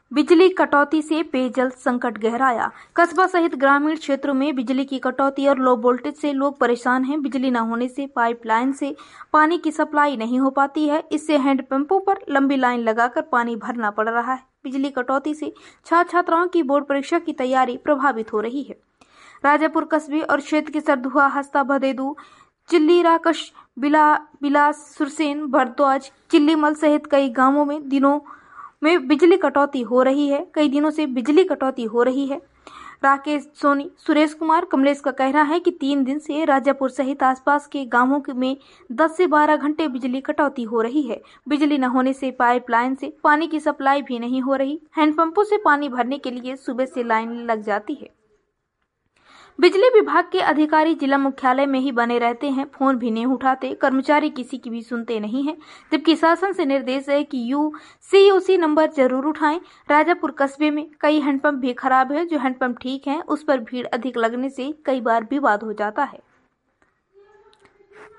बिजली कटौती से पेयजल संकट गहराया। कस्बा सहित ग्रामीण क्षेत्रों में बिजली की कटौती और लो वोल्टेज से लोग परेशान हैं। बिजली न होने से पाइपलाइन से पानी की सप्लाई नहीं हो पाती है। इससे हैंडपंपों पर लंबी लाइन लगाकर पानी भरना पड़ रहा है। बिजली कटौती से छात्र छात्राओं की बोर्ड परीक्षा की तैयारी प्रभावित हो रही है। राजापुर कस्बे और क्षेत्र के सरधुआ, हस्ता, भदेदू, चिल्ली, राकश, बिलास, सुरसेन, भरद्वाज, चिल्लीमल सहित कई गांवों में दिनों में बिजली कटौती हो रही है। कई दिनों से बिजली कटौती हो रही है। राकेश सोनी, सुरेश कुमार, कमलेश का कहना है कि 3 दिन से राजापुर सहित आसपास के गांवों में 10 से 12 घंटे बिजली कटौती हो रही है। बिजली न होने से पाइपलाइन से पानी की सप्लाई भी नहीं हो रही। हैंडपंपों से पानी भरने के लिए सुबह से लाइन लग जाती है। बिजली विभाग के अधिकारी जिला मुख्यालय में ही बने रहते हैं, फोन भी नहीं उठाते। कर्मचारी किसी की भी सुनते नहीं हैं, जबकि शासन से निर्देश है कि CUC नंबर जरूर उठाएं। राजापुर कस्बे में कई हैंडपंप भी खराब है। जो हैंडपंप ठीक है, उस पर भीड़ अधिक लगने से कई बार विवाद हो जाता है।